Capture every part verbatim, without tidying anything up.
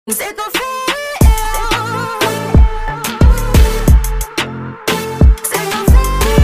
C'est ton feel. C'est ton feel.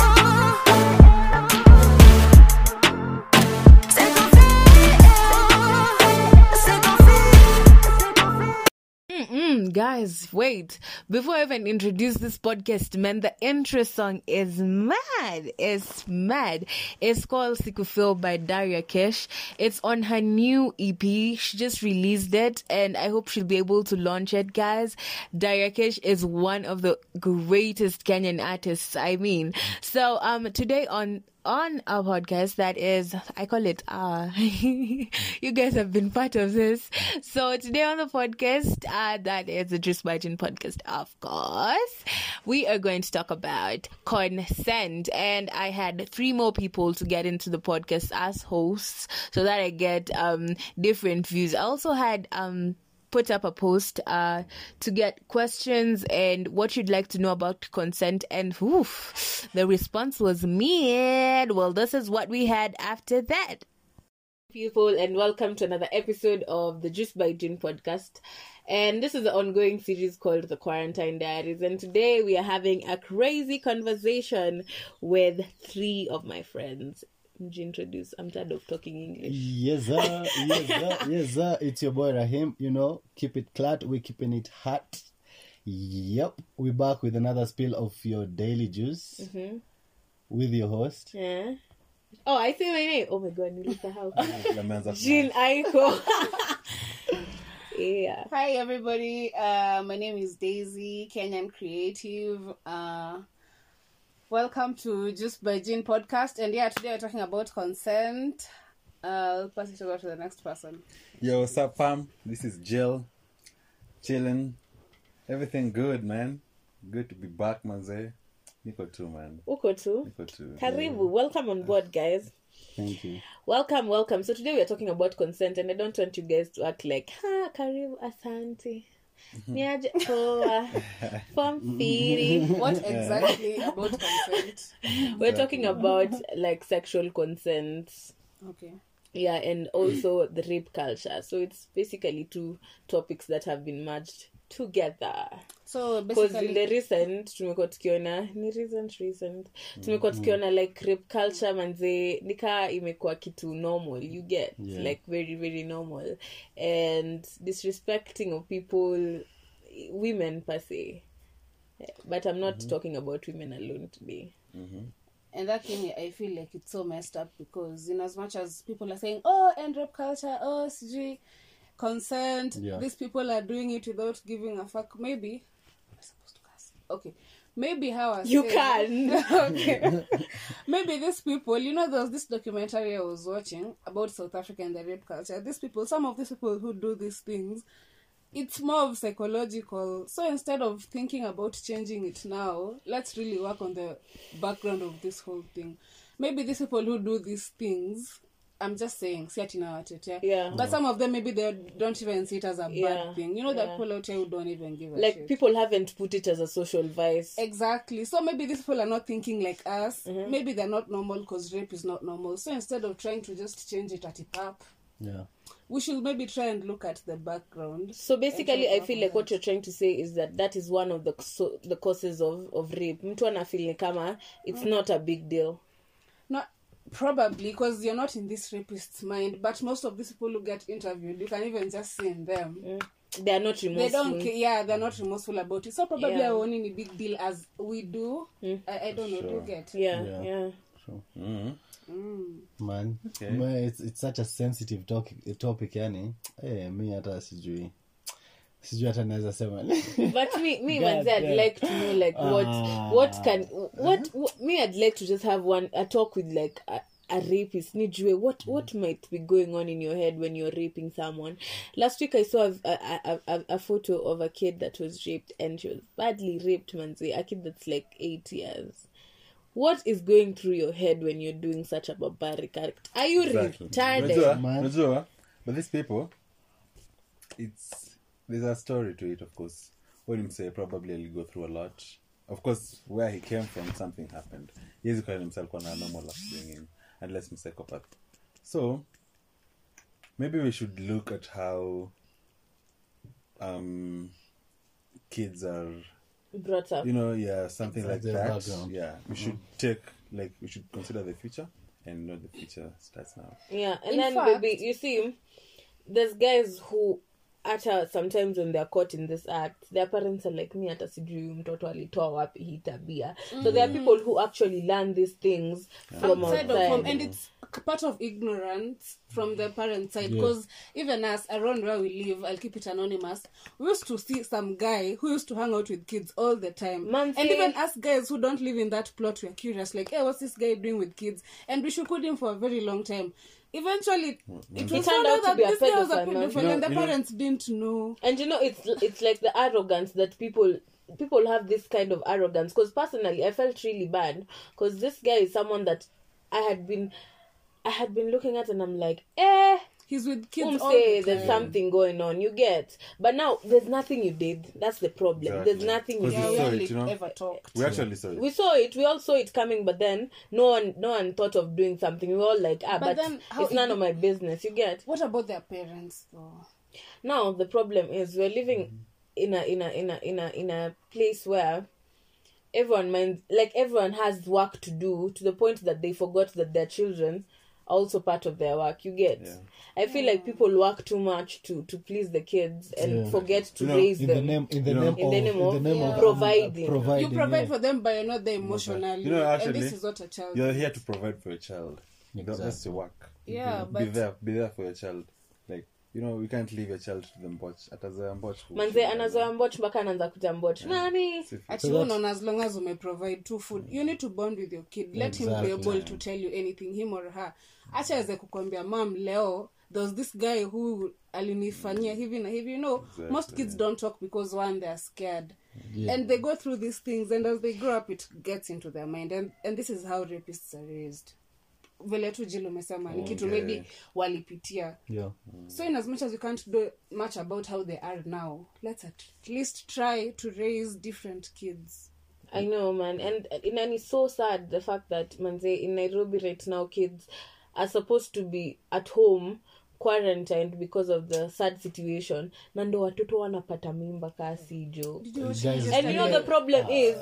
C'est ton feel. C'est ton feel. Mm-mm, guys, wait. Before I even introduce this podcast, man, the intro song is mad. It's mad. It's called Sikufil by Daria Kesh. It's on her new E P. She just released it, and I hope she'll be able to launch it, guys. Daria Kesh is one of the greatest Kenyan artists, I mean. So, um, today on on our podcast, that is, I call it, uh, you guys have been part of this. So today on the podcast, uh, that is the Just Biting podcast, of course, we are going to talk about consent. And I had three more people to get into the podcast as hosts so that I get, um, different views. I also had, um, put up a post uh, to get questions and what you'd like to know about consent, and oof, the response was mad. Well, this is what we had after that. People, and welcome to another episode of the Just by June podcast. And this is the ongoing series called The Quarantine Diaries. And today we are having a crazy conversation with three of my friends. Introduce. I'm tired of talking English. Yes, sir. Yes, sir. Yes, sir. It's your boy Rahim. You know, keep it flat. We're keeping it hot. Yep. We're back with another spill of your daily juice Mm-hmm. with your host. Yeah. Oh, I say my name. Oh my god, Nilisa House. Lameanza Jean Aiko. Yeah. Hi everybody, uh, my name is Daisy, Kenyan creative. Uh, welcome to Just by Jean podcast, and yeah, today we're talking about consent. Uh, I'll pass it over to the next person. Yo, what's up, fam? This is Jill. Chilling. Everything good, man. Good to be back, manze. Nico too, man. Uko tu. Nico too. Karibu. Welcome on board, guys. Thank you. Welcome, welcome. So today we are talking about consent, and I don't want you guys to act like, ha, karibu, asante. Niaje poa. Form feeding. What exactly about consent? We're talking about like sexual consent. Okay. Yeah, and also the rape culture. So it's basically two topics that have been merged together. So Because in basically, the recent, tumekuwa tukiona, ni recent, recent, tumekuwa tukiona like rape culture manze, nika imekuwa kitu normal, you get, Yeah. like very, very normal. And disrespecting of people, women per se. But I'm not talking about women alone today. and that thing, I feel like it's so messed up because in as much as people are saying, oh, end rape culture, oh, C G, consent, Yeah. these people are doing it without giving a fuck. Maybe am I supposed to curse? Okay, maybe how I You say- can. Okay, maybe these people, you know, there was this documentary I was watching about South Africa and the rape culture. These people, some of these people who do these things, it's more of psychological. So instead of thinking about changing it now, let's really work on the background of this whole thing. Maybe these people who do these things, I'm just saying, see it in our tete. Yeah. But some of them, maybe they don't even see it as a Yeah. bad thing. You know, that Yeah. people out here who don't even give a Like shit. people haven't put it as a social vice. Exactly. So maybe these people are not thinking like us. Mm-hmm. Maybe they're not normal because rape is not normal. So instead of trying to just change it at a pap, Yeah. we should maybe try and look at the background. So basically, And I try to feel work like on what that. you're trying to say is that that is one of the so, the causes of, of rape. Mtu anafeel ni kama it's not a big deal. Not probably because you're not in this rapist's mind, but most of these people who get interviewed, you can even just see in them. They are not remorseful. They don't care. Yeah, they're not remorseful about it. So probably Yeah. I won't any big deal as we do. I, I don't know. Do you Sure. get? Yeah, Yeah. yeah. Mm-hmm. Mm. Man. Okay. Man, it's, it's such a sensitive topic, topic yani. Eh, mi hata sijui. Sijui hata naweza sema. But me, me, God manze, I'd damn. like to know like what, Ah. what can, what, what, me, I'd like to just have one a talk with like a, a rapist. Nijue what, what might be going on in your head when you're raping someone. Last week I saw a, a, a, a, a photo of a kid that was raped, and she was badly raped, manze. A kid that's like eight years. What is going through your head when you're doing such a barbaric act? Are you Exactly. retarded? Unajua, Man. unajua, but these people, it's there's a story to it, of course. What him say probably will go through a lot. Of course, where he came from, something happened. He has called himself on a normal upbringing, unless he's psychopath. So maybe we should look at how um kids are, brought up. you know, yeah, something like their that. background. Yeah, we should take, like, we should consider the future and not the future starts now. Yeah, and In then fact- baby, you see, there's guys who hata sometimes when they're caught in this act, their parents are like, me hata sijui mtoto alitoa wapi hii tabia. So there are people who actually learn these things from outside outside. of home, and it's part of ignorance from the parent side, because even us around where we live, I'll keep it anonymous, we used to see some guy who used to hang out with kids all the time. Man, and see- even us guys who don't live in that plot, we're curious, like, hey, what's this guy doing with kids? And we should him for a very long time. Eventually, it He was turned found out out to that be a this guy was a pedophile, man. pedophile, You know- and the you know- parents didn't know. And you know, it's it's like the arrogance that people people have this kind of arrogance. Because personally, I felt really bad because this guy is someone that I had been I had been looking at, and I'm like, eh. He's with kids Whom all say the there's time. something going on, you get. But now there's nothing you did. That's the problem. Exactly. There's nothing you Because Yeah, we we did. saw hardly it, you know. ever talked. We actually saw it. We saw it. We all saw it coming, but then no one, no one thought of doing something. We were all like, ah, But but, then how it's none it- of my business. You get. What about their parents, though? Now the problem is we're living in a in a in a in a in a place where everyone minds, like everyone has work to do, to the point that they forgot that their children are also part of their work. You get. Yeah. I feel like people work too much to to please the kids and Yeah. forget to You know, raise In the them. name, in the You know, name in of, the name of in the name yeah. of providing. uh, providing. You provide yeah. for them, but you're not there emotionally. You know, actually, and this is what a child You're is. here to provide for your child. That- That's Exactly. your work. Yeah, be but- there, be there for your child. Like, you know, you can't leave your child to the mboch. Atazoea mboch. Manze anazoea mboch mpaka anaanza kuta mboch. Nani? Ati So you that's- know, as long as you may provide two food, you need to bond with your kid. Let him be Exactly. able to tell you anything, him or her. Acha aweze kukwambia, mom, leo there's this guy who alinifanyia hivi na hivi. You know, most kids don't talk because one, they're scared. Yeah. And they go through these things, and as they grow up, it gets into their mind. And, and this is how rapists are raised. Vile tu Jill umesema, ni kitu Okay. maybe walipitia. Yeah. So in as much as you can't do much about how they are now, let's at least try to raise different kids. I know, man. And, and it's so sad, the fact that, manze, in Nairobi right now, kids are supposed to be at home quarantined because of the sad situation. Na ndo watoto wanapata mimba kasi jo. Guys, And you know the problem is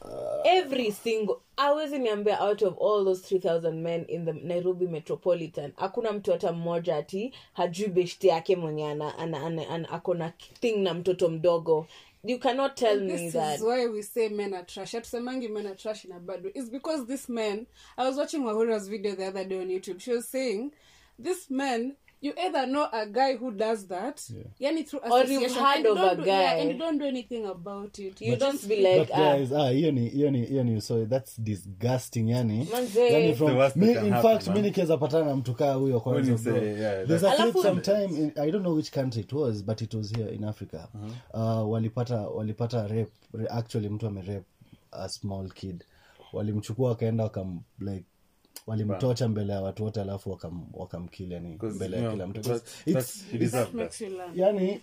every single awezi niambia out of all those three thousand men in the Nairobi metropolitan hakuna mtu hata mmoja ati hajui beshte yake mwenye ana, ana, ana, ana akona thing na mtoto mdogo. You cannot tell me This that. is why we say men are trash. Atusemangi men are trash in a bad way. It's because this man, I was watching Wahura's video the other day on YouTube. She was saying, this man, you either know a guy who does that, yani through Or you've association, heard and you of don't a do- yeah, guy. and you don't do anything about it. You just be like, But ah, guys, ah, hiyo ni hiyo ni hiyo ni so that's disgusting yani. Manze. Yani The worst from me, that can in happen, fact man. mi nikiweza patana na mtu kaa huyo When kwanza you bro. say, yeah, There's a that's- clip Alafu- sometime in, I don't know which country it was but it was here in Africa. Uh, walipata walipata rape re- actually mtu amerape a small kid. Walimchukua wakaenda wakam like walimtocha mbele ya watu wote alafu wakam wakamkill yani Because, mbele you ya know, kila mtu. that- It's that's- you deserve That makes that. you learn. yani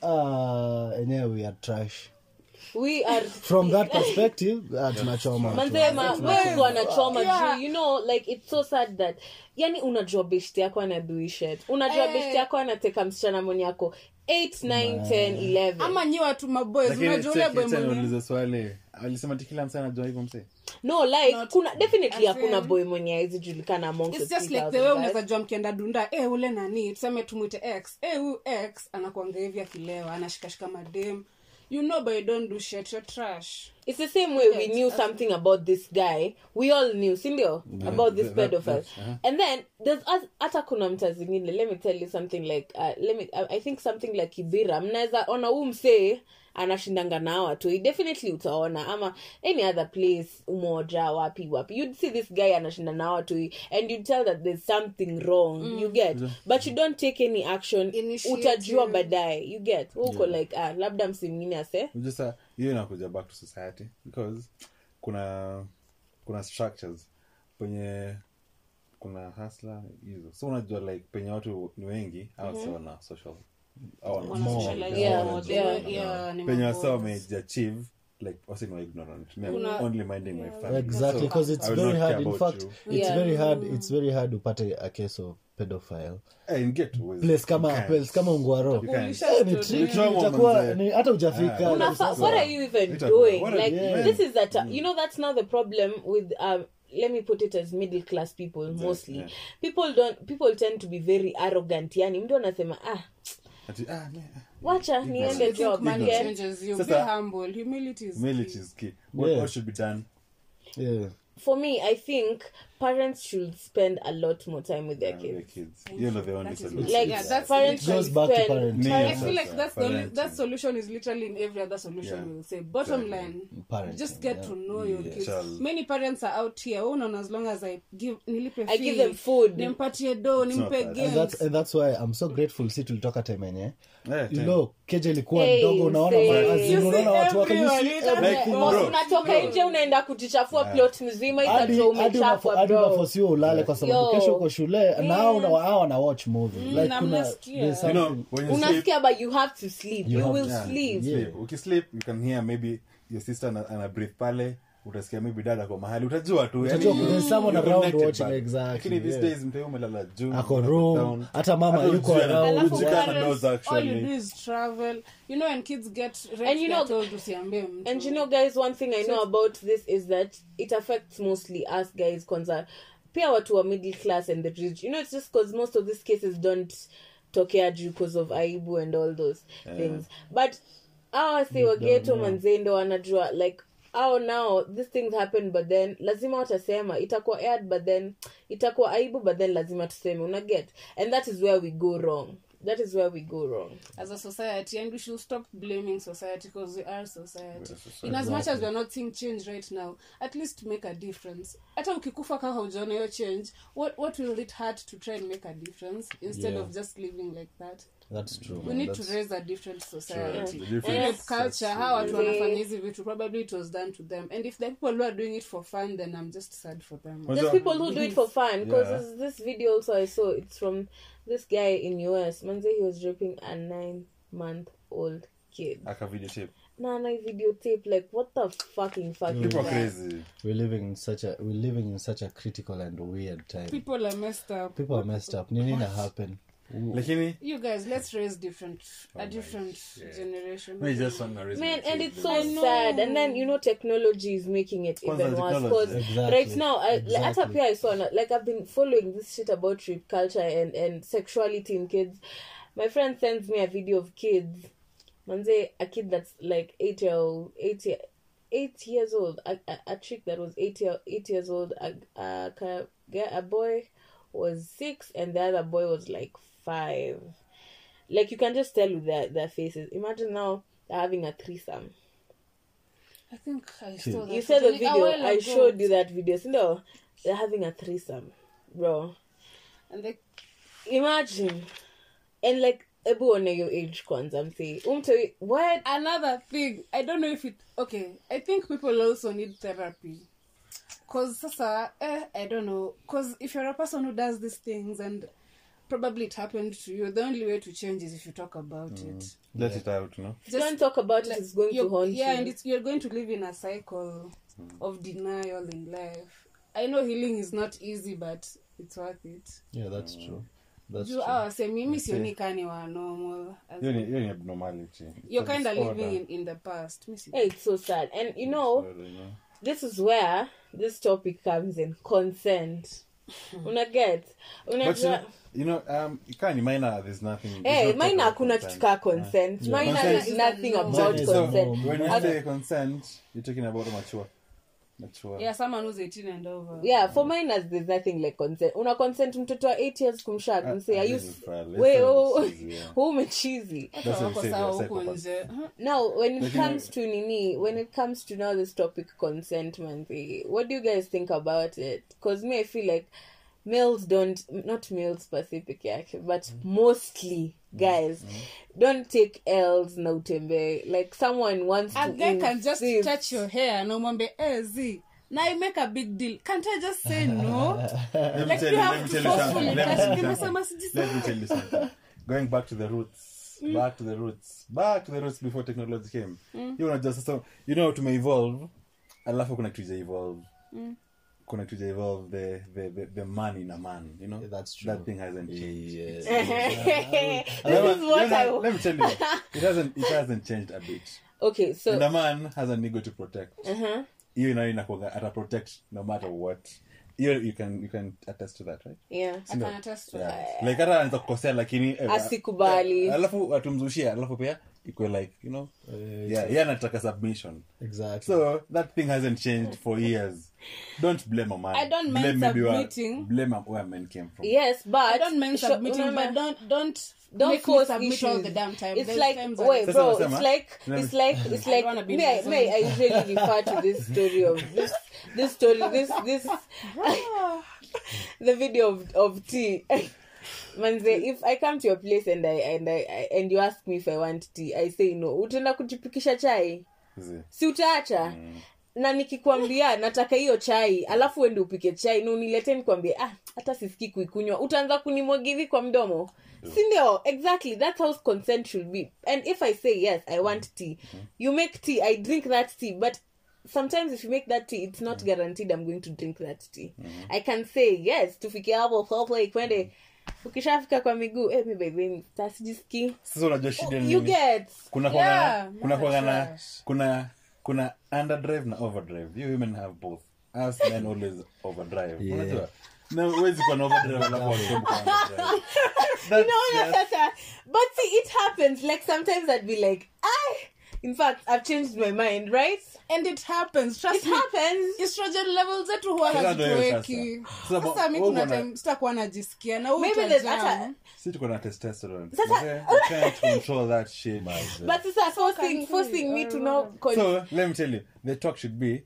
uh enyewe we are trash. we are From that perspective, uh, tunachoma. manzema wengi wanachoma Yeah. juu you know like it's so sad that yani unajua beshte yako anadui shit unajua Eh. beshte yako anateka msichana mwenye yako eight nine ten eleven Ama nyi watu maboys, Lakini unajua ule boy check it, mwenye. niulize swali. Alisema ati kila msana anajua hivyo mse. no like Not- kuna definitely as hakuna in- boy mwenye haizi julikana amongst It's the just like the three way thousand unaweza guys. jua mkienda dunda, eh ule nani, tuseme tumwite X. Eh huyu X anakuanga hivi akilewa, anashikashika madem. You know but you don't do shit, you're trash. It's the same way we knew something about this guy. We all knew, sindio, about this that- that- pedophile. that's- uh-huh. And then there's us- hata kuna mta zingine. Let me tell you something like uh, let me. I, I think something like Kibira. Mnaweza ona huu msee anashindanga na watu. Definitely utaona ama any other place umoja wapi wapi. You'd see this guy anashinda na watu and you'd tell that there's something wrong. You get, but you don't take any action. Initiative. Utajua baadaye. You get. Uko like ah labda msi mwingine ase. Unajua sasa hiyo inakuja back to society because kuna kuna structures penye kuna hustler hizo. So unajua like penye watu ni wengi au sawa na social au wana Wana More. socialize. Yeah, Yeah, yeah. yeah, ni penye maboys. wasa wameachieve like wasi no ignorant. Me, I'm Kuna- only minding my family. Exactly, So, because it's I will very not care hard. In about fact, you. it's Yeah. very hard. It's very hard upate a case of pedophile Eh, in get always- place kama you can't. place kama ungwaro You can't. Ulisha Eh, ni story. tricky, Trauma itakuwa manze. ni hata hujafika Ah. Unafa- Sasa- what are you even What are- doing? what are- Like yeah. this is that uh, you know that's now the problem with um let me put it as middle class people mostly. yeah. People don't people tend to be very arrogant. Yani mtu anasema ah Ati, ah, man, wacha I niende think job. money Yeah. changes you. Sasa- Be humble. Humility is humility key. is key. What, Yeah. what should be done? yeah For me, I think parents should spend a lot more time with their Uh, their kids. kids. You know the only That is solution. Like Yeah, that's parents it goes should back to spend parenting. Me, time- I feel like Sasa, that's the only, parenting. that solution is literally in every other solution Yeah. we'll say. Bottom Exactly. line, Parenting, just get yeah. to know your Yeah. kids. Child. Many parents are out here. Oh no, as long as I give nilipe I fee, give them food. nimpatie do, not nimpe bad. and games. that's and that's why I'm so grateful si tulitoka time yenye Yeah, you time. know keje ilikuwa Hey, ndogo unaona say- ma- You as in see unaona watu wako you everyone, see it's like, everything. oh, bro. Unatoka nje unaenda kujichafua plot mzima hadi itajua hadi umechafwa unafo- hadi bro. unafosiwa ulale kwa sababu Yo. kesho uko shule na hao na hao wana watch movie like na kuna mnasikia. there's You know, something when you sleep, Unasikia but you have to sleep. You You, have- will yeah, sleep. Yeah. sleep. Ukisleep, you can hear maybe your sister ana, ana breathe pale, utasikia maybe dada kwa mahali, utajua tu. Utajua yani, there's someone you're around connected watching, back. exactly, Lakini these yeah. days mteu umelala juu, ako uko room down. hata mama Hata yuko ujui around ana- Alafu ujui kama parents, knows all you actually. do is travel. You know, when kids get raped, And you know- they're told usiambie mtu. And you know, guys, one thing I know about this is that it affects mostly us guys. Kwanza, pia watu wa middle class and the rich. You know, it's just because most of these cases don't tokea juu because of aibu and all those things. But our say wageto manzendo wanajua like oh now these things happen but then lazima watasema itakuwa aired but then itakuwa aibu but then lazima tuseme una get and that is where we go wrong. That is where we go wrong. As a society, and we should stop blaming society because we are society. We're society. In as much as we are not seeing change right now, at least make a difference. Hata ukikufa kama hujaona hiyo change, what what will it hurt to try and make a difference instead Yeah. of just living like that? that's true We man. need That's- to raise a different society. The difference- Rape that's culture, true. how watu Yeah. wanafanya hizi vitu, probably it was done to them. And if the people who are doing it for fun, then I'm just sad for them. Was There's that- people who do it for fun because Yeah. this, this video also I saw it's from this guy in U S. Manze, he was raping a nine month old kid. Aka videotape. Nah, nah, videotape. Like, what the fucking fucking People are guy? crazy. we're living in such a we're living in such a critical and weird time People are messed up. people are messed up nini na happen Lakini, You guys, let's raise different, a different generation. we just want to raise Man, my and kids. it's so I know. sad. And then, you know, technology is making it Kwanza even worse. technology. Because Exactly. right now, I, like, Exactly. at I saw, like, I've been following this shit about rape culture and, and sexuality in kids. My friend sends me a video of kids. Manze, a kid that's like eight year old, eight year, eight years old, a, a, a chick that was eight year, eight years old, a, a, a, a boy was six, and the other boy was like five. Like, you can just tell with their, their faces. Imagine now they're having a threesome. I think I saw that. You said the a video. while I ago. showed you that video. So, no, they're having a threesome, bro. And they, Imagine. And like, everyone your age kwanza, I'm saying. Umte, what? another thing, I don't know if it. Okay, I think people also need therapy. Cause sasa, eh, I don't know. Cause if you're a person who does these things and probably it happened to you, the only way to change is if you talk about it. Let it out, no? If you don't talk about it, it's going to You're- haunt yeah, you. and it's, you're going to live in a cycle of denial in life. I know healing is not easy, but it's worth it. yeah that's true that's Juu true hawa se mimi sioni kani wa normal. As Hiyo ni- hiyo ni abnormality. you're It's a kind of disorder. living in, in the past. Mi si- Hey, it's so sad. And you know, Disorder, you know? this is where this topic comes in. Consent. Una get? Una But you know, you know, um, ika ni minor, there's nothing. there's Hey, no mine talk about hakuna consent. kitu ka consent. Yeah. Mine Consent is is nothing a no. about So, So, consent. when you I- say consent, you're talking about mature. Mature. Yeah, someone who's eighteen and over. Yeah, for minors there's nothing like consent. Una consent mtoto wa eight years kumshag Ah, mse. ah, Are you this is fair. Let's Wait, say oh, it's easy, yeah. who umechizi? Hata That's what wako I'm saying, sawa they're huku psychopaths. nje. Huh? Now, when it Lakini- comes to Nini, when it comes to now this topic consent, manzi, what do you guys think about it? Because me, I feel like males don't, not males specific, yake, but mostly guys don't take L's na utembe. Like someone wants A to guy can just insist. touch your hair and umwambie, eh, Z, now I make a big deal. Can't I just say no? Let me Like tell you you, have let me to tell you forcefully something. Let me touch. tell you Nimesema something. sijui- Let me tell you something. Going back to the roots. Back to the roots. Back to the roots before technology came. You know, just so you know, to evolve. Alafu kuna kitu evolve. kuna tuja evolve the, the, the, the man in a man, you know? Yeah, that's true. That thing hasn't changed. Yeah. This is what I Let me tell you, it hasn't, it hasn't changed a bit. okay. So And a man has an ego to protect. uh-huh. You know, inakuanga ata protect no matter what. You you can you can attest to that, right? yeah. I can attest to Yeah. that. Like hata anaweza kukosea lakini eh, Asikubali. eh, alafu atumzushia alafu pia iko like, you know, yeah, yeah, anataka submission. Exactly. So that thing hasn't changed for years. Don't blame a man. I don't mind blame maybe where, submitting. blame where men came from. Yes, but I don't mind sho- submitting, remember- but don't don't don't make me force submit issues. all the damn time. It's There's like times wait, when- bro. Sasa It's nasema, like let me- it's like it's like wanna be me. I, in me, I usually refer to this story of this this story this this the video of of tea. Manze, if I come to your place and I and I, I and you ask me if I want tea, I say no. Utaenda kujipikisha chai? Zi. Si utaacha? Na nikikwambia nataka hiyo chai, alafu uende upike chai na uniletee nikwambie ah hata sisikii kuikunywa, utaanza kunimwagia hivi kwa mdomo. Si ndio? Exactly, that's how consent should be. And if I say yes, I want tea, you make tea, I drink that tea, but sometimes if you make that tea, it's not guaranteed I'm going to drink that tea. I can say yes, tufike hapo hapo ikwende ukishafika kwa miguu eh mimi baby tasijisiki. Sasa unajua shida ni You nini? get Kuna Yeah, kwa kuna kwa na trash. kuna kuna underdrive na overdrive. You women have both. Us men always overdrive. Yeah. Unajua? Na huwezi kuwa na overdrive alafu wasombo kwa underdrive. That's no, no, just- no, no. But see, it happens. Like sometimes I'd be like, I. In fact, I've changed my mind, right? and it happens. Trust It me. happens. Estrogen levels zetu huwa Sasa ndio hiyo hazituweki. sasa. Sasa Sasa mi wewe kuna una- time sitakuwa najisikia na Maybe utajam. there's hata. Si tuko na testosterone. Sasa- Okay? You can't control that shit. But it's a forcing, forcing me to know. Con- So let me tell you, the talk should be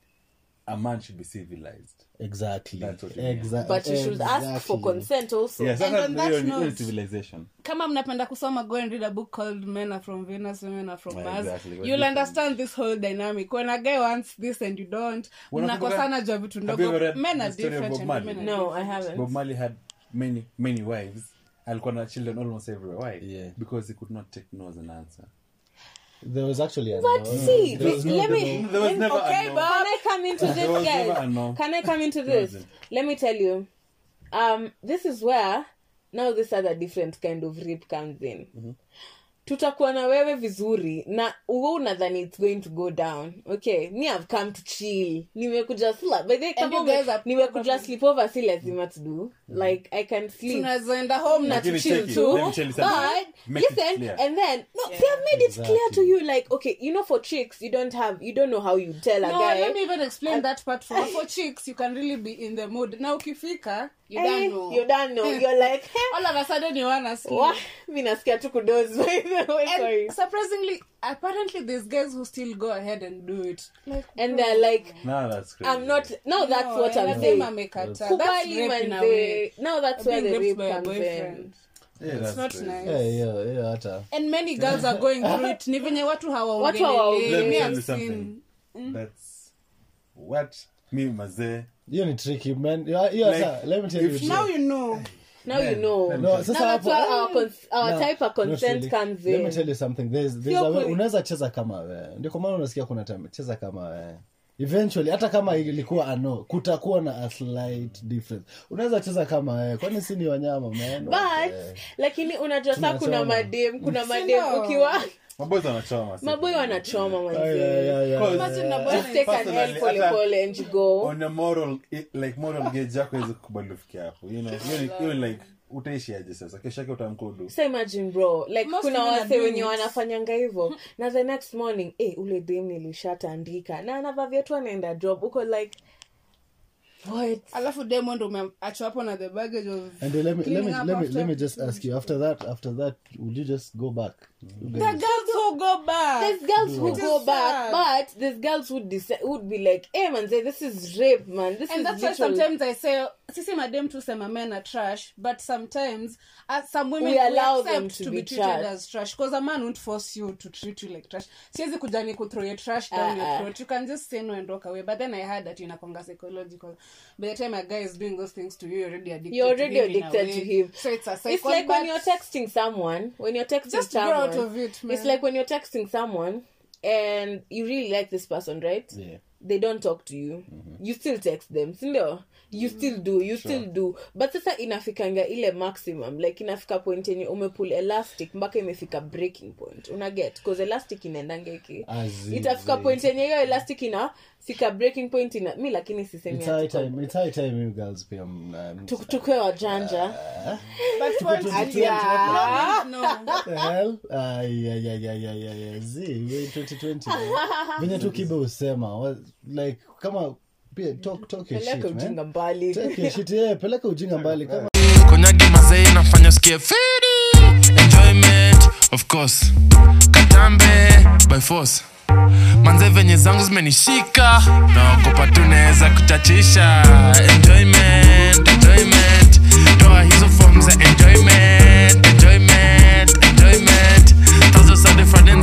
a man should be civilized. Exactly. That's what you mean. Exactly. but you should ask for consent also. Yes, And that's on not that real, note- real civilization. Kama mnapenda kusoma, go and read a book called Men Are From Venus, Women Are From Yeah, Mars. exactly. We're You'll different. understand this whole dynamic. When a guy wants this and you don't, mnakosana jua vitu Have you ever ndogo. read Men are the story of different Bob and Marley? women are No, I different. haven't. Bob Marley had many, many wives. Alikuwa na children almost everywhere. Why? Yeah. Because he could not take no as an answer. There was actually a But no. see, There was no- let there me. was- There was let- never okay, a no. but can I come into this, There was never a guys? no. Can I come into There this? wasn't. Let me tell you. Um, this is where now this other different kind of rape comes in. Tutakuwa na wewe vizuri na uwe unadhani it's going to go down. Okay, me I've come to chill. Nimekuja sleep. By the way, And kama you guys are nimekuja probably- sleep over si lazima to do. Like I can sleep. Tunazoenda home na To Lakini chill check it. too. Let me tell you something. But Make it listen, clear. and then no, see, I've made it clear to Exactly. you. Like, okay, you know, for chicks, you don't have, you don't know how you tell a No, guy. let me even explain that part for for chicks. You can really be in the mood. Now ukifika, you Eh, don't know. You don't know. You're like, All of a sudden you wanna sleep. what? Mi nasikia tu kudoze, by the way, sorry. And surprisingly, apparently there's guys who still go ahead and do it. Like, And they're like, No, that's crazy. I'm not. No, that's no, what and I'm them saying. amekata. That's Kubali rape in a way. manze. Now that's where Being the raped rape by a comes boyfriend. in. Yeah, It's that's not crazy. nice. Yeah, yeah, yeah, hata. And many girls are going through it. Ni venye watu Watu hawaongelei. Let me Me, tell I've you something. seen. That's what me mazee. Hiyo ni tricky, man. Yeah, yeah, Like, hata, let me tell if you. Now you know. Now you know. Let me No, tell you. sasa Now that's hapo- where our, cons- our No, type of not consent really. comes Let in. me tell you something. There's, there's Sio a way, kweli. unaweza cheza kama wewe. Ndio kwa maana unasikia kuna time cheza kama wewe. Eventually hata kama ilikuwa ano, kutakuwa na a slight difference. Unaweza cheza kama wewe. Kwani si ni wanyama, man? But Eh. lakini unajua saa kuna Tunachoma. madem, kuna Si madem ndio? ukiwa Maboys wanachoma. si- maboy wanachoma Yeah, manze. yeah, yeah, yeah. Imagine na boy Just take an Personally, L pole hata- pole and you go. On a moral, like moral gauge yako hizo kubali ufikia hapo. You know, hiyo ni- hiyo ni like utaishi aje sasa? Kesho yake utamkodu. So imagine bro, like Most kuna women are wase doing wenye it. wanafanyanga hivyo na the next morning eh ule dem nilishatandika na anavavia tu anaenda job uko like what. Alafu demo ndo umeachwa hapo na the baggage of And let me let me cleaning up let me after. let me just ask you after that after that would you just go back? You The guys- girls who go back. There's girls who It is go back, sad. but there's girls who decide, would be like, "Hey man, say this is rape, man. This And is that's why literal." sometimes I say, sisi madem tu sema men are trash, but sometimes uh, some women We allow them accept to to be be treated trash. as trash because a man won't force you to treat you like trash. Siwezi kuja ni kuthrow your trash down Uh-uh. your throat. You can just say no and walk away. But then I heard that inakwanga psychological. By the time a guy is doing those things to you, you're already addicted. You're already to him in a addicted way. to him. So it's a cycle. It's like but when you're texting someone, when you're texting Just grow someone. out of it, man. It's like when you're texting someone and you really like this person, right? Yeah. they don't talk to you. You still text them, sindio? You still do, you still do. But sasa inafikanga ile maximum, like inafika point yenye umepull elastic mpaka imefika breaking point. Una get? Because elastic inaendanga iki. Itafika point yenye hiyo elastic inafika breaking point ina mi lakini sisemi. It's high time, it's high time you girls pia um, tukue wajanja. But twenty Yeah. no. What the hell? Ay ay ay ay ay ay. Z, we twenty twenty. Venye tu kibe usema, what, like kama pia talk talk your Peleka shit, ujinga man. mbali. Take your shit, yeah, peleka ujinga mbali kama Konyagi mazee inafanya sikie fiti. Enjoyment, of course. Katambe, by force. Manze venye zangu zimenishika. Naogopa tunaweza kuchachisha. Enjoyment, enjoyment. Toa hizo